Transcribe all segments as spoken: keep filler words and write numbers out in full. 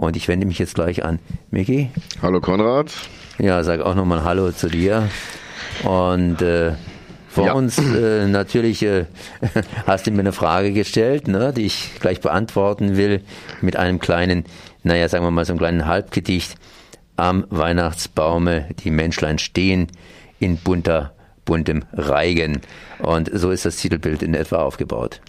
Und ich wende mich jetzt gleich an Micky. Hallo Konrad. Ja, sag auch nochmal Hallo zu dir. Und äh, vor ja. uns äh, natürlich äh, hast du mir eine Frage gestellt, ne, die ich gleich beantworten will mit einem kleinen, naja, sagen wir mal so einem kleinen Halbgedicht. Am Weihnachtsbaume die Menschlein stehen in bunter, buntem Reigen. Und so ist das Titelbild in etwa aufgebaut.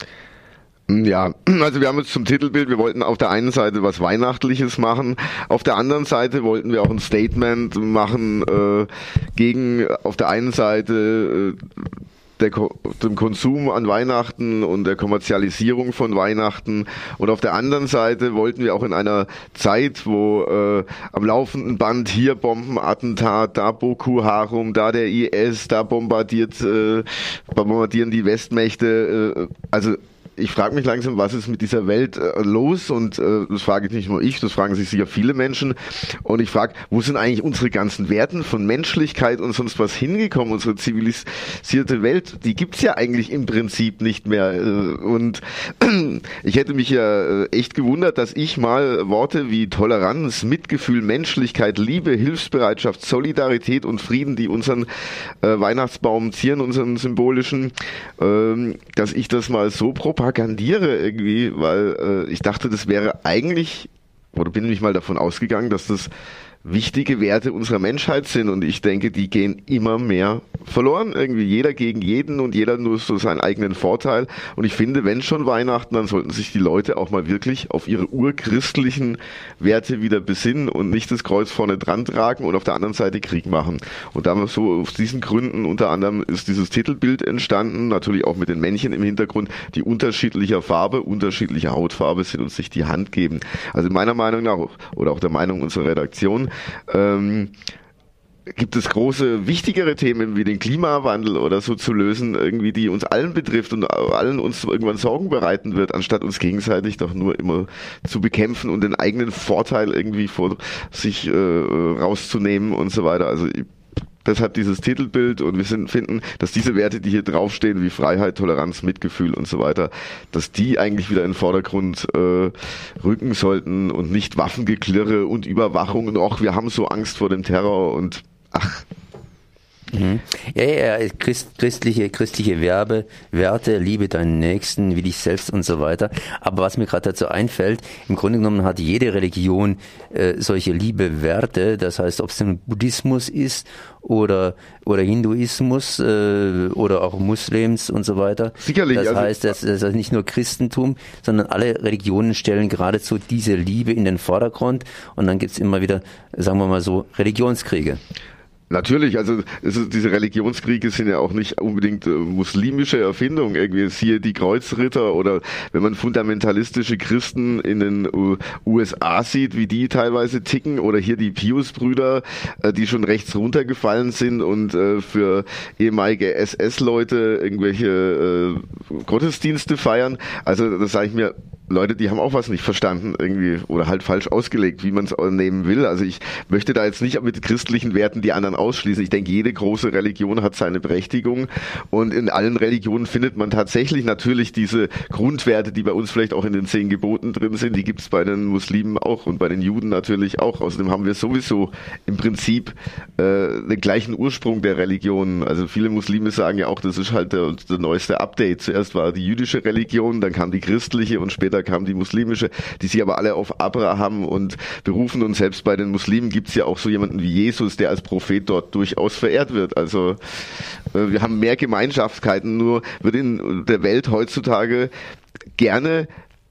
Ja, also wir haben jetzt zum Titelbild, wir wollten auf der einen Seite was Weihnachtliches machen, auf der anderen Seite wollten wir auch ein Statement machen äh, gegen auf der einen Seite äh, der, dem Konsum an Weihnachten und der Kommerzialisierung von Weihnachten, und auf der anderen Seite wollten wir auch in einer Zeit, wo äh, am laufenden Band hier Bombenattentat, da Boko Haram, da der I S, da bombardiert äh, bombardieren die Westmächte, äh, also ich frage mich langsam, was ist mit dieser Welt äh, los, und äh, das frage ich nicht nur ich, das fragen sich sicher viele Menschen, und ich frage, wo sind eigentlich unsere ganzen Werten von Menschlichkeit und sonst was hingekommen? Unsere zivilisierte Welt, die gibt's ja eigentlich im Prinzip nicht mehr, äh, und äh, ich hätte mich ja äh, echt gewundert, dass ich mal Worte wie Toleranz, Mitgefühl, Menschlichkeit, Liebe, Hilfsbereitschaft, Solidarität und Frieden, die unseren äh, Weihnachtsbaum zieren, unseren symbolischen, äh, dass ich das mal so propagiere propagandiere irgendwie, weil äh, ich dachte, das wäre eigentlich, oder bin ich mal davon ausgegangen, dass das wichtige Werte unserer Menschheit sind, und ich denke, die gehen immer mehr verloren, irgendwie jeder gegen jeden und jeder nur so seinen eigenen Vorteil, und ich finde, wenn schon Weihnachten, dann sollten sich die Leute auch mal wirklich auf ihre urchristlichen Werte wieder besinnen und nicht das Kreuz vorne dran tragen und auf der anderen Seite Krieg machen. Und da so aus diesen Gründen unter anderem ist dieses Titelbild entstanden, natürlich auch mit den Männchen im Hintergrund, die unterschiedlicher Farbe, unterschiedlicher Hautfarbe sind und sich die Hand geben. Also meiner Meinung nach, oder auch der Meinung unserer Redaktion, Ähm, gibt es große, wichtigere Themen wie den Klimawandel oder so zu lösen, irgendwie, die uns allen betrifft und allen uns irgendwann Sorgen bereiten wird, anstatt uns gegenseitig doch nur immer zu bekämpfen und den eigenen Vorteil irgendwie vor sich äh, rauszunehmen und so weiter. Also deshalb dieses Titelbild, und wir sind, finden, dass diese Werte, die hier draufstehen, wie Freiheit, Toleranz, Mitgefühl und so weiter, dass die eigentlich wieder in den Vordergrund äh, rücken sollten und nicht Waffengeklirre und Überwachung und auch wir haben so Angst vor dem Terror und ach. Mhm. Ja, ja, ja, Christ, christliche, christliche Werbe, Werte, liebe deinen Nächsten, wie dich selbst und so weiter. Aber was mir gerade dazu einfällt, im Grunde genommen hat jede Religion äh, solche liebe Werte, das heißt, ob es ein Buddhismus ist oder oder Hinduismus äh, oder auch Muslims und so weiter. Sicherlich. Das also, heißt, das, das ist nicht nur Christentum, sondern alle Religionen stellen geradezu diese Liebe in den Vordergrund, und dann gibt's immer wieder, sagen wir mal so, Religionskriege. Natürlich, also es ist, diese Religionskriege sind ja auch nicht unbedingt äh, muslimische Erfindung. Irgendwie siehe die Kreuzritter, oder wenn man fundamentalistische Christen in den uh, U S A sieht, wie die teilweise ticken, oder hier die Pius-Brüder, äh, die schon rechts runtergefallen sind und äh, für ehemalige S S-Leute irgendwelche äh, Gottesdienste feiern. Also das sage ich mir, Leute, die haben auch was nicht verstanden irgendwie oder halt falsch ausgelegt, wie man es nehmen will. Also ich möchte da jetzt nicht mit christlichen Werten die anderen ausschließen. Ich denke, jede große Religion hat seine Berechtigung, und in allen Religionen findet man tatsächlich natürlich diese Grundwerte, die bei uns vielleicht auch in den zehn Geboten drin sind, die gibt es bei den Muslimen auch und bei den Juden natürlich auch. Außerdem haben wir sowieso im Prinzip äh, den gleichen Ursprung der Religionen. Also viele Muslime sagen ja auch, das ist halt der, der neueste Update. Zuerst war die jüdische Religion, dann kam die christliche und später kam die muslimische, die sich aber alle auf Abraham und berufen, und selbst bei den Muslimen gibt es ja auch so jemanden wie Jesus, der als Prophet dort durchaus verehrt wird. Also äh, wir haben mehr Gemeinschaftskeiten, nur wird in der Welt heutzutage gerne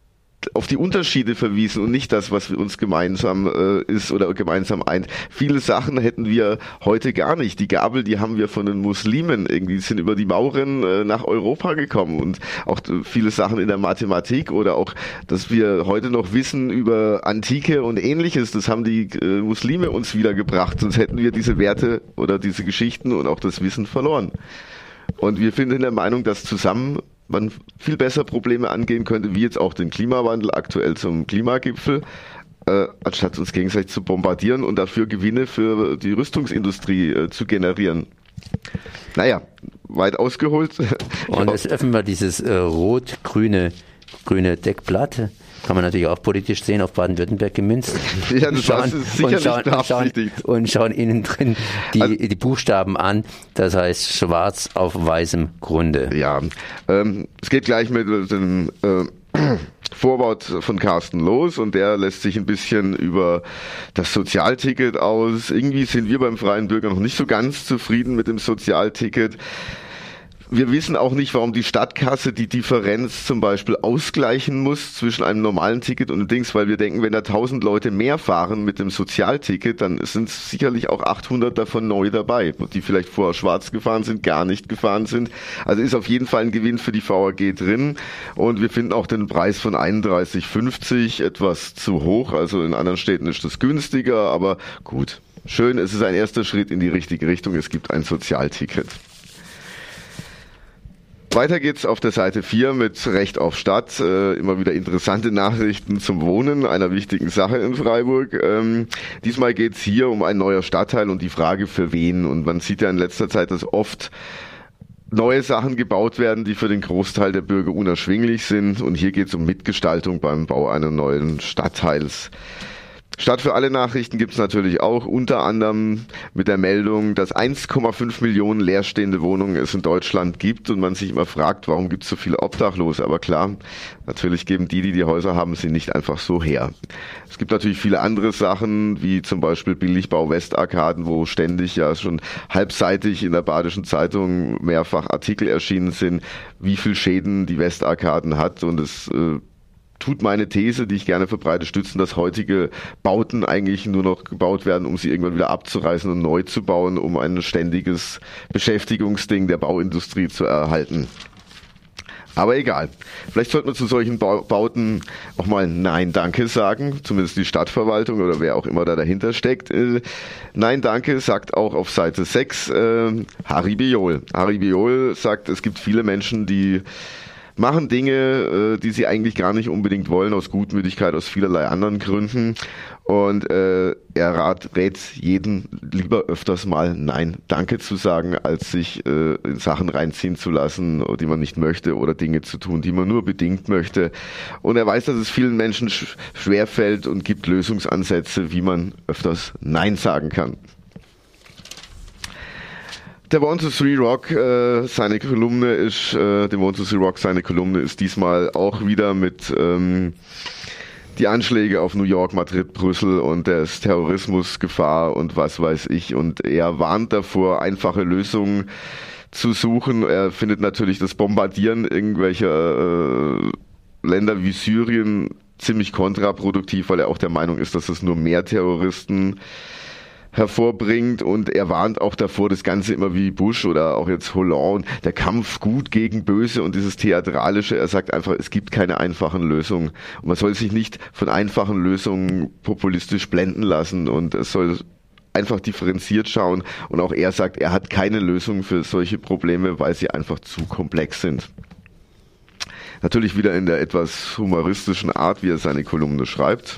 auf die Unterschiede verwiesen und nicht das, was für uns gemeinsam äh, ist oder gemeinsam eint. Viele Sachen hätten wir heute gar nicht. Die Gabel, die haben wir von den Muslimen irgendwie, sind über die Mauren äh, nach Europa gekommen, und auch äh, viele Sachen in der Mathematik oder auch, dass wir heute noch wissen über Antike und Ähnliches, das haben die äh, Muslime uns wiedergebracht, sonst hätten wir diese Werte oder diese Geschichten und auch das Wissen verloren. Und wir sind in der Meinung, dass zusammen man viel besser Probleme angehen könnte, wie jetzt auch den Klimawandel aktuell zum Klimagipfel, äh, anstatt uns gegenseitig zu bombardieren und dafür Gewinne für die Rüstungsindustrie äh, zu generieren. Naja, weit ausgeholt. Und jetzt öffnen wir dieses äh, rot-grüne grüne Deckblatt. kann man natürlich auch politisch sehen, auf Baden-Württemberg gemünzt. Ja, das schauen, ist sicherlich und schauen, beabsichtigt. Und schauen, und schauen innen drin die, also, die Buchstaben an, das heißt schwarz auf weißem Grunde. Ja, ähm, es geht gleich mit dem äh, Vorwort von Carsten los und der lässt sich ein bisschen über das Sozialticket aus. Irgendwie sind wir beim Freien Bürger noch nicht so ganz zufrieden mit dem Sozialticket. Wir wissen auch nicht, warum die Stadtkasse die Differenz zum Beispiel ausgleichen muss zwischen einem normalen Ticket und dem Dings, weil wir denken, wenn da tausend Leute mehr fahren mit dem Sozialticket, dann sind sicherlich auch achthundert davon neu dabei, die vielleicht vorher schwarz gefahren sind, gar nicht gefahren sind. Also ist auf jeden Fall ein Gewinn für die V A G drin und wir finden auch den Preis von einunddreißig fünfzig etwas zu hoch. Also in anderen Städten ist das günstiger, aber gut. Schön, es ist ein erster Schritt in die richtige Richtung. Es gibt ein Sozialticket. Weiter geht's auf der Seite vier mit Recht auf Stadt. Äh, immer wieder interessante Nachrichten zum Wohnen, einer wichtigen Sache in Freiburg. Ähm, diesmal geht's hier um ein neuer Stadtteil und die Frage für wen. Und man sieht ja in letzter Zeit, dass oft neue Sachen gebaut werden, die für den Großteil der Bürger unerschwinglich sind. Und hier geht's um Mitgestaltung beim Bau eines neuen Stadtteils. Stadt für alle Nachrichten gibt's natürlich auch, unter anderem mit der Meldung, dass eins Komma fünf Millionen leerstehende Wohnungen es in Deutschland gibt und man sich immer fragt, warum gibt's so viele Obdachlose? Aber klar, natürlich geben die, die die Häuser haben, sie nicht einfach so her. Es gibt natürlich viele andere Sachen, wie zum Beispiel Billigbau Westarkaden, wo ständig ja schon halbseitig in der Badischen Zeitung mehrfach Artikel erschienen sind, wie viel Schäden die Westarkaden hat und es äh, tut meine These, die ich gerne verbreite, stützen, dass heutige Bauten eigentlich nur noch gebaut werden, um sie irgendwann wieder abzureißen und neu zu bauen, um ein ständiges Beschäftigungsding der Bauindustrie zu erhalten. Aber egal. Vielleicht sollte man zu solchen Bauten auch mal Nein, Danke sagen, zumindest die Stadtverwaltung oder wer auch immer da dahinter steckt. Nein, Danke sagt auch auf Seite sechs äh, Harry Biol. Harry Biol sagt, es gibt viele Menschen, die machen Dinge, die sie eigentlich gar nicht unbedingt wollen, aus Gutmütigkeit, aus vielerlei anderen Gründen. Und äh, er rat, rät jeden lieber öfters mal Nein, Danke zu sagen, als sich äh, in Sachen reinziehen zu lassen, die man nicht möchte oder Dinge zu tun, die man nur bedingt möchte. Und er weiß, dass es vielen Menschen sch- schwerfällt und gibt Lösungsansätze, wie man öfters Nein sagen kann. Der One to Three Rock, äh, seine Kolumne ist, äh, der One to Three Rock, seine Kolumne ist diesmal auch wieder mit ähm, die Anschläge auf New York, Madrid, Brüssel und das Terrorismusgefahr und was weiß ich. Und er warnt davor, einfache Lösungen zu suchen. Er findet natürlich das Bombardieren irgendwelcher äh, Länder wie Syrien ziemlich kontraproduktiv, weil er auch der Meinung ist, dass es nur mehr Terroristen hervorbringt und er warnt auch davor, das Ganze immer wie Bush oder auch jetzt Hollande, der Kampf gut gegen böse und dieses Theatralische, er sagt einfach, es gibt keine einfachen Lösungen und man soll sich nicht von einfachen Lösungen populistisch blenden lassen und es soll einfach differenziert schauen und auch er sagt, er hat keine Lösung für solche Probleme, weil sie einfach zu komplex sind. Natürlich wieder in der etwas humoristischen Art, wie er seine Kolumne schreibt.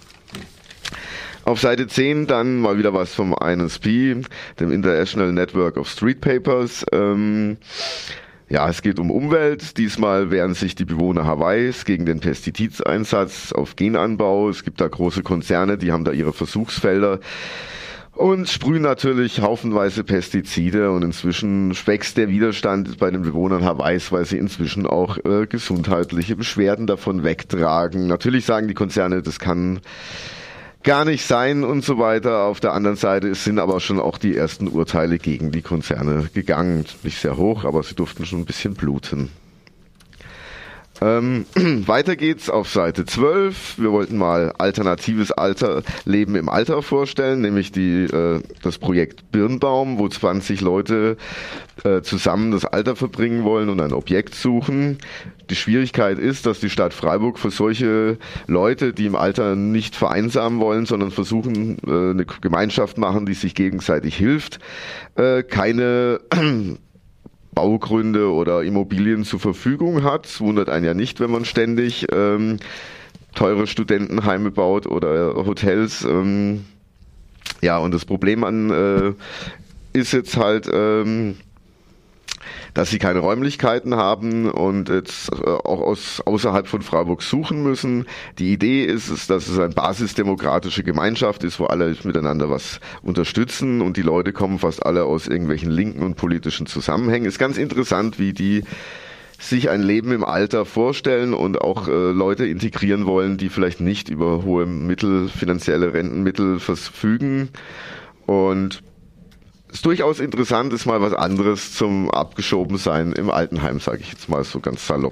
Auf Seite zehn dann mal wieder was vom I N S P, dem International Network of Street Papers. Ähm, ja, es geht um Umwelt. Diesmal wehren sich die Bewohner Hawaiis gegen den Pestizideinsatz auf Genanbau. Es gibt da große Konzerne, die haben da ihre Versuchsfelder und sprühen natürlich haufenweise Pestizide und inzwischen wächst der Widerstand bei den Bewohnern Hawaiis, weil sie inzwischen auch äh, gesundheitliche Beschwerden davon wegtragen. Natürlich sagen die Konzerne, das kann gar nicht sein und so weiter. Auf der anderen Seite sind aber schon auch die ersten Urteile gegen die Konzerne gegangen. Nicht sehr hoch, aber sie durften schon ein bisschen bluten. Ähm, weiter geht's auf Seite zwölf. Wir wollten mal alternatives Alter, Leben im Alter vorstellen, nämlich die, äh, das Projekt Birnbaum, wo zwanzig Leute äh, zusammen das Alter verbringen wollen und ein Objekt suchen. Die Schwierigkeit ist, dass die Stadt Freiburg für solche Leute, die im Alter nicht vereinsamen wollen, sondern versuchen, äh, eine Gemeinschaft machen, die sich gegenseitig hilft, äh, keine Baugründe oder Immobilien zur Verfügung hat. Es wundert einen ja nicht, wenn man ständig ähm, teure Studentenheime baut oder Hotels. Ähm, ja, und das Problem an äh, ist jetzt halt, ähm, dass sie keine Räumlichkeiten haben und jetzt auch aus, außerhalb von Freiburg suchen müssen. Die Idee ist es, dass es eine basisdemokratische Gemeinschaft ist, wo alle miteinander was unterstützen und die Leute kommen fast alle aus irgendwelchen linken und politischen Zusammenhängen. Ist ganz interessant, wie die sich ein Leben im Alter vorstellen und auch äh, Leute integrieren wollen, die vielleicht nicht über hohe Mittel, finanzielle Rentenmittel verfügen. Und es ist durchaus interessant, ist mal was anderes zum Abgeschobensein im Altenheim, sage ich jetzt mal so ganz salopp.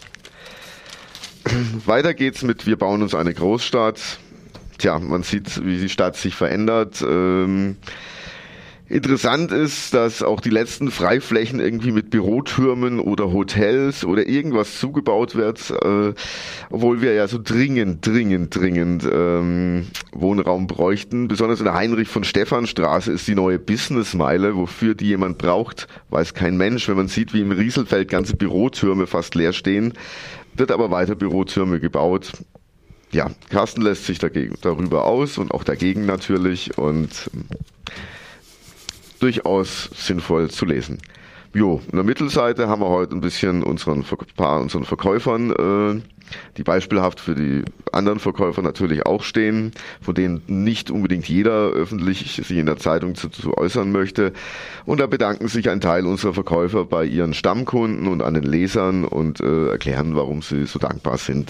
Weiter geht's mit Wir bauen uns eine Großstadt. Tja, man sieht, wie die Stadt sich verändert. Ähm, Interessant ist, dass auch die letzten Freiflächen irgendwie mit Bürotürmen oder Hotels oder irgendwas zugebaut wird, äh, obwohl wir ja so dringend, dringend, dringend ähm, Wohnraum bräuchten. Besonders in der Heinrich-von-Stephan-Straße ist die neue Businessmeile, wofür die jemand braucht, weiß kein Mensch. Wenn man sieht, wie im Rieselfeld ganze Bürotürme fast leer stehen, wird aber weiter Bürotürme gebaut. Ja, Carsten lässt sich dagegen, darüber aus und auch dagegen natürlich und durchaus sinnvoll zu lesen. Jo, in der Mittelseite haben wir heute ein bisschen unseren paar unseren Verkäufern, äh, die beispielhaft für die anderen Verkäufer natürlich auch stehen, von denen nicht unbedingt jeder öffentlich sich in der Zeitung zu, zu äußern möchte. Und da bedanken sich ein Teil unserer Verkäufer bei ihren Stammkunden und an den Lesern und äh, erklären, warum sie so dankbar sind.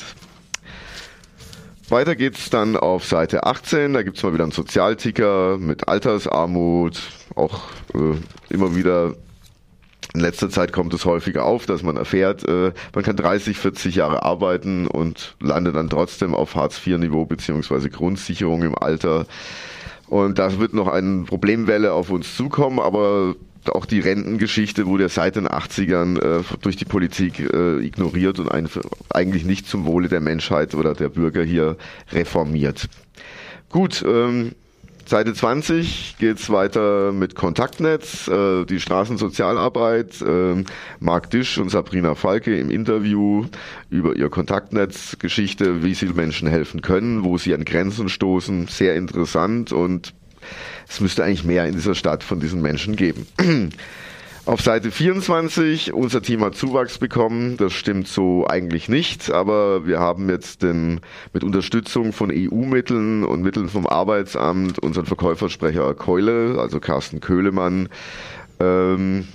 Weiter geht's dann auf Seite achtzehn, da gibt's mal wieder einen Sozialticker mit Altersarmut, auch äh, immer wieder, in letzter Zeit kommt es häufiger auf, dass man erfährt, äh, man kann dreißig, vierzig Jahre arbeiten und landet dann trotzdem auf Hartz vier Niveau beziehungsweise Grundsicherung im Alter. Und da wird noch eine Problemwelle auf uns zukommen, aber auch die Rentengeschichte wurde ja seit den achtzigern äh, durch die Politik äh, ignoriert und ein, eigentlich nicht zum Wohle der Menschheit oder der Bürger hier reformiert. Gut, ähm, Seite zwanzig geht's weiter mit Kontaktnetz, äh, die Straßensozialarbeit, äh, Marc Disch und Sabrina Falke im Interview über ihr Kontaktnetzgeschichte, wie sie Menschen helfen können, wo sie an Grenzen stoßen, sehr interessant und es müsste eigentlich mehr in dieser Stadt von diesen Menschen geben. Auf Seite vierundzwanzig, unser Team hat Zuwachs bekommen, das stimmt so eigentlich nicht, aber wir haben jetzt den, mit Unterstützung von E U-Mitteln und Mitteln vom Arbeitsamt unseren Verkäufersprecher Keule, also Carsten Köhlemann, ähm,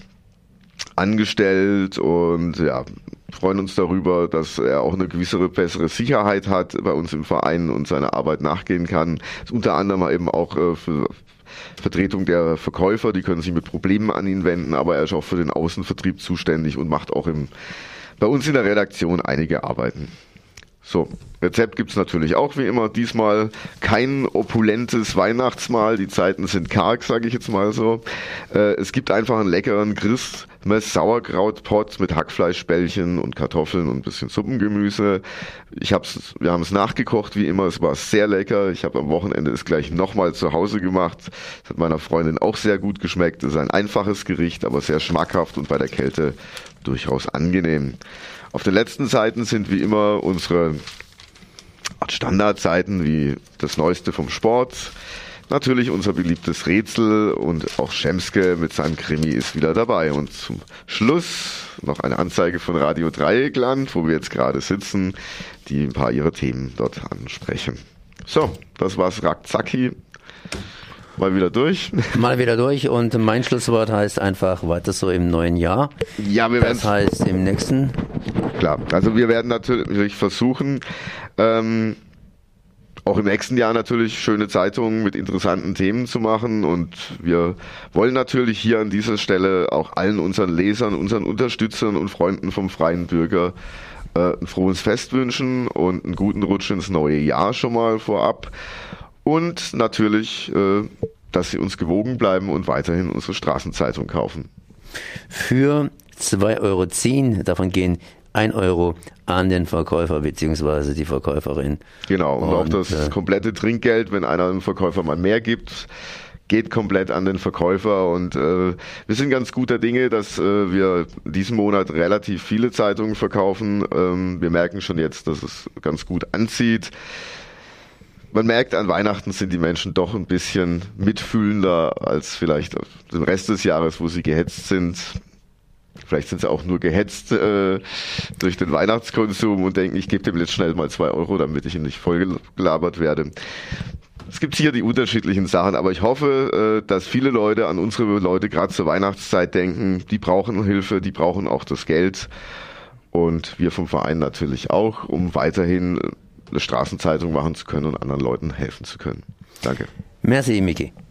angestellt und ja, freuen uns darüber, dass er auch eine gewisse bessere Sicherheit hat bei uns im Verein und seiner Arbeit nachgehen kann. Das ist unter anderem eben auch äh, für Vertretung der Verkäufer, die können sich mit Problemen an ihn wenden, aber er ist auch für den Außenvertrieb zuständig und macht auch im, bei uns in der Redaktion einige Arbeiten. So, Rezept gibt's natürlich auch wie immer. Diesmal kein opulentes Weihnachtsmahl. Die Zeiten sind karg, sage ich jetzt mal so. Äh, es gibt einfach einen leckeren Christmas Sauerkrautpott mit Hackfleischbällchen und Kartoffeln und ein bisschen Suppengemüse. Ich hab's, wir haben es nachgekocht wie immer. Es war sehr lecker. Ich habe am Wochenende es gleich nochmal zu Hause gemacht. Das hat meiner Freundin auch sehr gut geschmeckt. Es ist ein einfaches Gericht, aber sehr schmackhaft und bei der Kälte durchaus angenehm. Auf den letzten Seiten sind wie immer unsere Standardseiten wie das Neueste vom Sport, natürlich unser beliebtes Rätsel und auch Schemske mit seinem Krimi ist wieder dabei. Und zum Schluss noch eine Anzeige von Radio Dreieckland, wo wir jetzt gerade sitzen, die ein paar ihrer Themen dort ansprechen. So, das war's Rackzacki. Mal wieder durch. Mal wieder durch und mein Schlusswort heißt einfach weiter so im neuen Jahr. Ja, wir werden. Das heißt im nächsten. Klar, also wir werden natürlich versuchen, ähm, auch im nächsten Jahr natürlich schöne Zeitungen mit interessanten Themen zu machen und wir wollen natürlich hier an dieser Stelle auch allen unseren Lesern, unseren Unterstützern und Freunden vom Freien Bürger äh, ein frohes Fest wünschen und einen guten Rutsch ins neue Jahr schon mal vorab. Und natürlich, äh, dass Sie uns gewogen bleiben und weiterhin unsere Straßenzeitung kaufen. Für zwei Euro zehn, davon gehen ein Euro an den Verkäufer bzw. die Verkäuferin. Genau, und, und auch das äh, komplette Trinkgeld, wenn einer dem Verkäufer mal mehr gibt, geht komplett an den Verkäufer. Und äh, wir sind ganz guter Dinge, dass äh, wir diesen Monat relativ viele Zeitungen verkaufen. Ähm, wir merken schon jetzt, dass es ganz gut anzieht. Man merkt, an Weihnachten sind die Menschen doch ein bisschen mitfühlender als vielleicht den Rest des Jahres, wo sie gehetzt sind. Vielleicht sind sie auch nur gehetzt äh, durch den Weihnachtskonsum und denken, ich gebe dem jetzt schnell mal zwei Euro, damit ich nicht vollgelabert werde. Es gibt hier die unterschiedlichen Sachen, aber ich hoffe, äh, dass viele Leute an unsere Leute gerade zur Weihnachtszeit denken, die brauchen Hilfe, die brauchen auch das Geld und wir vom Verein natürlich auch, um weiterhin eine Straßenzeitung machen zu können und anderen Leuten helfen zu können. Danke. Merci, Micky.